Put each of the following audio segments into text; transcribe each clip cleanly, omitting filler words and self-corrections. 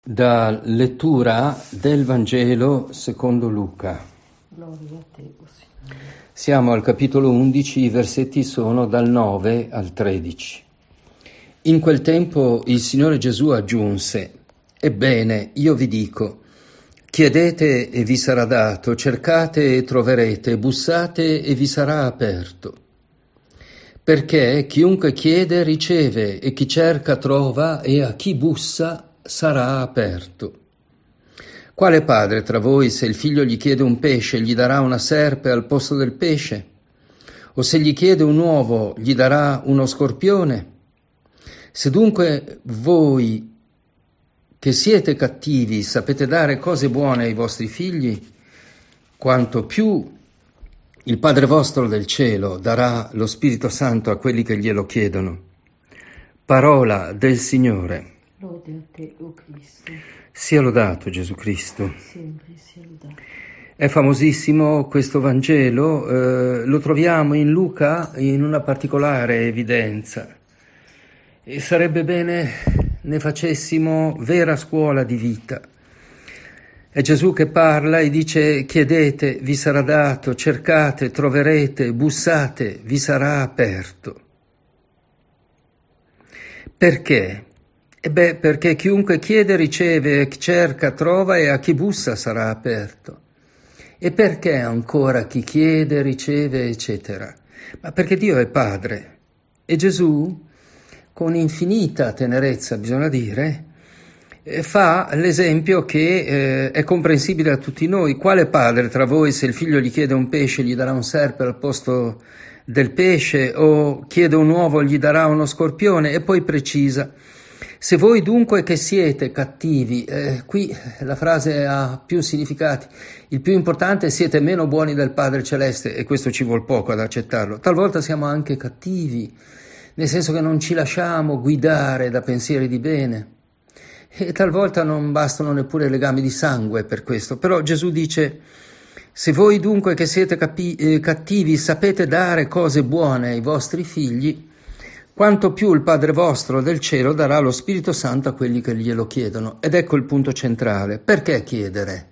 Da lettura del Vangelo secondo Luca. Gloria a te, o Signore. Siamo al capitolo 11, i versetti sono dal 9 al 13. In quel tempo il Signore Gesù aggiunse: «Ebbene, io vi dico, chiedete e vi sarà dato, cercate e troverete, bussate e vi sarà aperto. Perché chiunque chiede riceve, e chi cerca trova, e a chi bussa sarà aperto. Quale padre tra voi, se il figlio gli chiede un pesce, gli darà una serpe al posto del pesce? O se gli chiede un uovo, gli darà uno scorpione? Se dunque voi, che siete cattivi, sapete dare cose buone ai vostri figli, quanto più il Padre vostro del cielo darà lo Spirito Santo a quelli che glielo chiedono». Parola del Signore. Lode a te, o Cristo. Sia lodato Gesù Cristo. Sempre sia lodato. È famosissimo questo Vangelo, lo troviamo in Luca in una particolare evidenza. E sarebbe bene ne facessimo vera scuola di vita. È Gesù che parla e dice: chiedete, vi sarà dato, cercate, troverete, bussate, vi sarà aperto. Perché? Perché chiunque chiede riceve, cerca trova, e a chi bussa sarà aperto. E perché ancora chi chiede riceve, eccetera? Ma perché Dio è Padre. E Gesù, con infinita tenerezza, bisogna dire, fa l'esempio che è comprensibile a tutti noi. Quale padre tra voi, se il figlio gli chiede un pesce, gli darà un serpe al posto del pesce, o chiede un uovo, gli darà uno scorpione? E poi precisa: se voi dunque che siete cattivi, qui la frase ha più significati. Il più importante è: siete meno buoni del Padre Celeste, e questo ci vuol poco ad accettarlo. Talvolta siamo anche cattivi, nel senso che non ci lasciamo guidare da pensieri di bene, e talvolta non bastano neppure legami di sangue per questo. Però Gesù dice: se voi dunque che siete cattivi sapete dare cose buone ai vostri figli, quanto più il Padre vostro del cielo darà lo Spirito Santo a quelli che glielo chiedono. Ed ecco il punto centrale. Perché chiedere?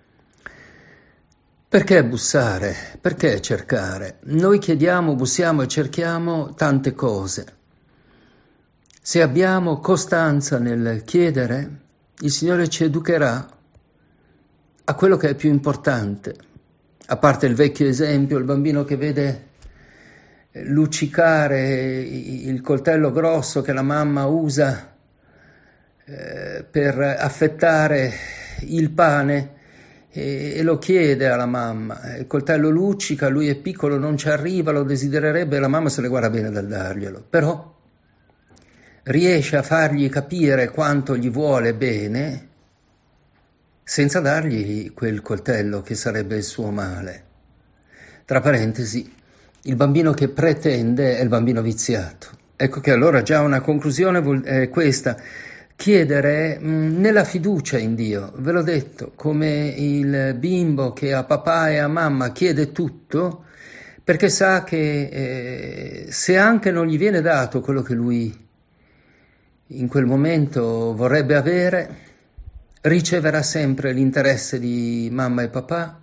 Perché bussare? Perché cercare? Noi chiediamo, bussiamo e cerchiamo tante cose. Se abbiamo costanza nel chiedere, il Signore ci educherà a quello che è più importante. A parte il vecchio esempio, il bambino che vede luccicare il coltello grosso che la mamma usa per affettare il pane, e lo chiede alla mamma. Il coltello luccica, lui è piccolo, non ci arriva, lo desidererebbe, la mamma se ne guarda bene dal darglielo, però riesce a fargli capire quanto gli vuole bene senza dargli quel coltello che sarebbe il suo male. Tra parentesi, il bambino che pretende è il bambino viziato. Ecco che allora già una conclusione è questa: chiedere nella fiducia in Dio. Ve l'ho detto, come il bimbo che a papà e a mamma chiede tutto, perché sa che se anche non gli viene dato quello che lui in quel momento vorrebbe avere, riceverà sempre l'interesse di mamma e papà,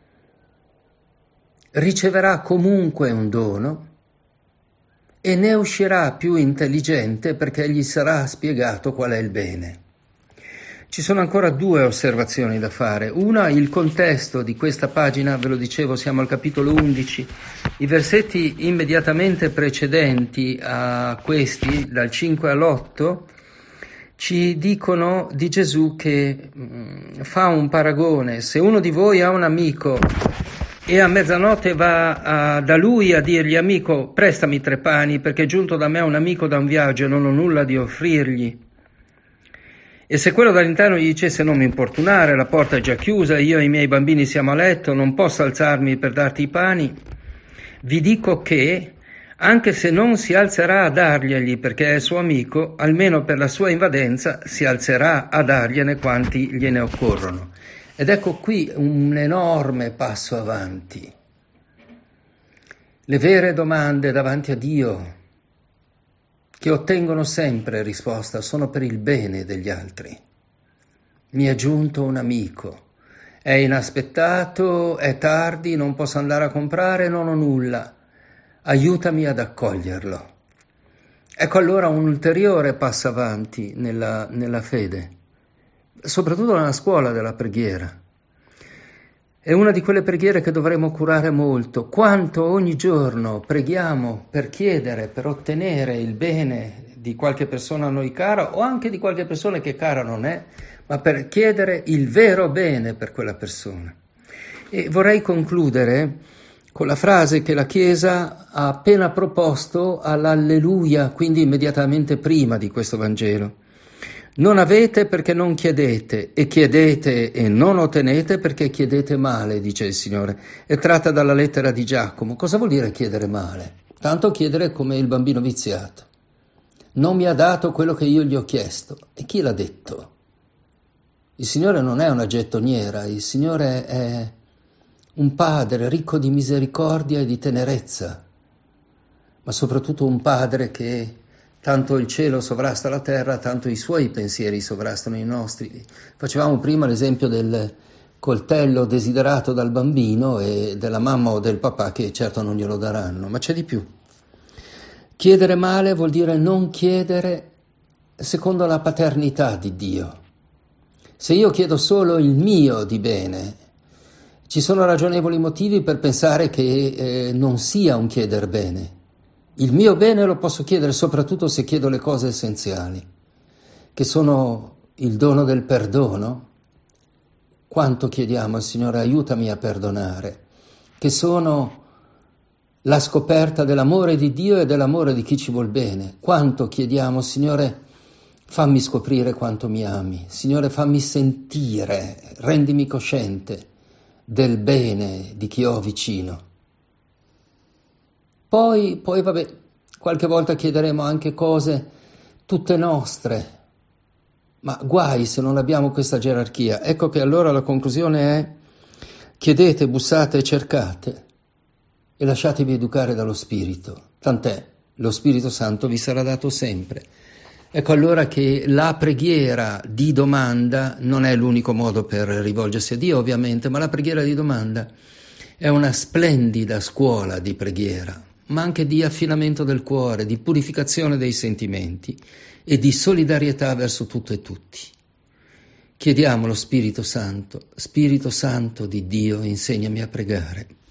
riceverà comunque un dono e ne uscirà più intelligente perché gli sarà spiegato qual è il bene. Ci sono ancora due osservazioni da fare. Una, il contesto di questa pagina, ve lo dicevo, siamo al capitolo 11. I versetti immediatamente precedenti a questi, dal 5 all'8, ci dicono di Gesù che fa un paragone. Se uno di voi ha un amico e a mezzanotte va da lui a dirgli: amico, prestami 3 pani perché è giunto da me un amico da un viaggio e non ho nulla di offrirgli. E se quello dall'interno gli dicesse: non mi importunare, la porta è già chiusa, io e i miei bambini siamo a letto, non posso alzarmi per darti i pani, vi dico che, anche se non si alzerà a darglieli perché è suo amico, almeno per la sua invadenza si alzerà a dargliene quanti gliene occorrono. Ed ecco qui un enorme passo avanti. Le vere domande davanti a Dio, che ottengono sempre risposta, sono per il bene degli altri. mi è giunto un amico. È inaspettato, è tardi, non posso andare a comprare, non ho nulla. Aiutami ad accoglierlo. Ecco allora un ulteriore passo avanti nella fede, soprattutto nella scuola della preghiera. È una di quelle preghiere che dovremo curare molto. Quanto ogni giorno preghiamo per chiedere, per ottenere il bene di qualche persona a noi cara o anche di qualche persona che cara non è, ma per chiedere il vero bene per quella persona. E vorrei concludere con la frase che la Chiesa ha appena proposto all'Alleluia, quindi immediatamente prima di questo Vangelo. Non avete perché non chiedete, e chiedete e non ottenete perché chiedete male, dice il Signore. È tratta dalla lettera di Giacomo. Cosa vuol dire chiedere male? Tanto chiedere come il bambino viziato. Non mi ha dato quello che io gli ho chiesto. E chi l'ha detto? Il Signore non è una gettoniera, il Signore è un Padre ricco di misericordia e di tenerezza, ma soprattutto un Padre che tanto il cielo sovrasta la terra, tanto i suoi pensieri sovrastano i nostri. Facevamo prima l'esempio del coltello desiderato dal bambino e della mamma o del papà che certo non glielo daranno, ma c'è di più. Chiedere male vuol dire non chiedere secondo la paternità di Dio. Se io chiedo solo il mio di bene, ci sono ragionevoli motivi per pensare che non sia un chieder bene. Il mio bene lo posso chiedere soprattutto se chiedo le cose essenziali, che sono il dono del perdono. Quanto chiediamo al Signore, aiutami a perdonare, che sono la scoperta dell'amore di Dio e dell'amore di chi ci vuol bene. Quanto chiediamo, Signore, fammi scoprire quanto mi ami. Signore, fammi sentire, rendimi cosciente del bene di chi ho vicino. Poi vabbè, qualche volta chiederemo anche cose tutte nostre, ma guai se non abbiamo questa gerarchia. Ecco che allora la conclusione è: chiedete, bussate e cercate e lasciatevi educare dallo Spirito, tant'è, lo Spirito Santo vi sarà dato sempre. Ecco allora che la preghiera di domanda non è l'unico modo per rivolgersi a Dio, ovviamente, ma la preghiera di domanda è una splendida scuola di preghiera, ma anche di affinamento del cuore, di purificazione dei sentimenti e di solidarietà verso tutto e tutti. Chiediamo lo Spirito Santo di Dio, insegnami a pregare.